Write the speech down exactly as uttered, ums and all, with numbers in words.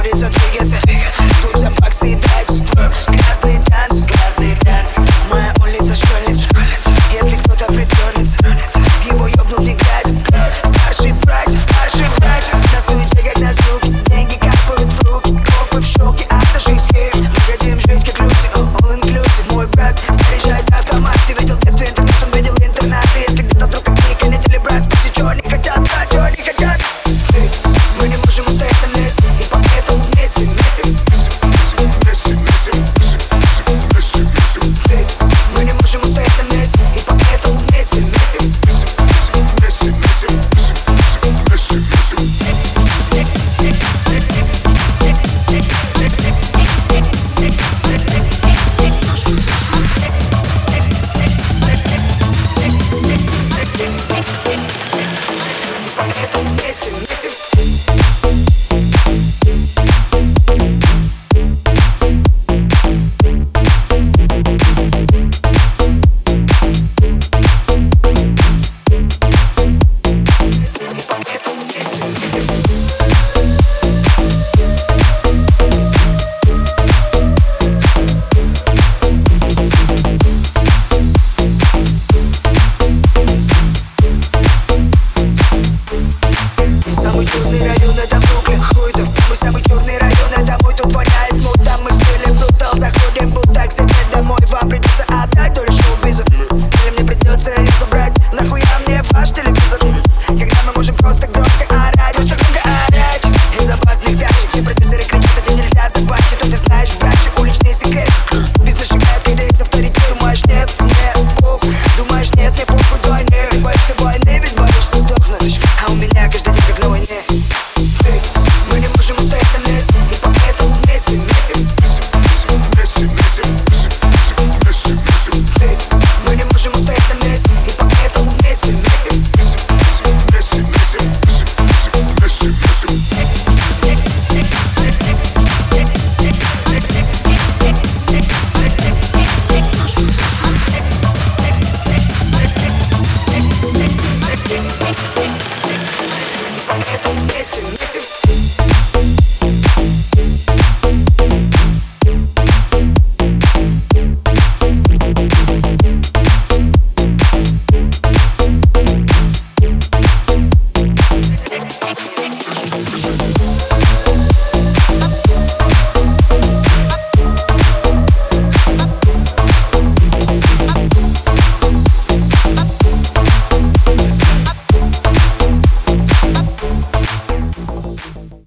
улица двигаться. Тут запах съедается. Грязный танц, грязный танц. Моя улица школьница. Если кто-то притронется, его ёбнут не глядя. Старший братья, старший братья. На суете, как на звуке. Деньги капают в руки. Копы в шоке от наших схем. Мы хотим жить как люди, all inclusive. Мой брат заряжает автомат. Ты видел в детстве интернет, он видел интернат. И если где-то вдруг какие конетели, брат, спроси, чего они хотят, да, чего они хотят. Мы не можем устоять на месте, и поэтому вместе, вместе, вместе, вместе, вместе, вместе, вместе. Мы не можем устоять на месте, и поэтому вместе, вместе, вместе, вместе, вместе, вместе, вместе, вместе, вместе.